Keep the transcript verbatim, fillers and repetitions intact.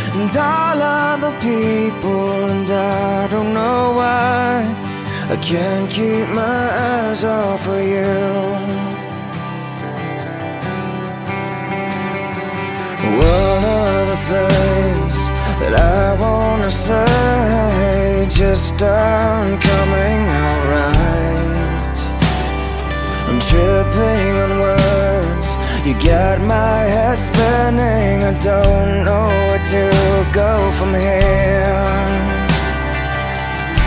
and all other people, and I don't know why I can't keep my eyes off of you. What are the things that I wanna say just aren't coming out right? I'm tripping on words, you got my head spinning. I don't know where to go from here.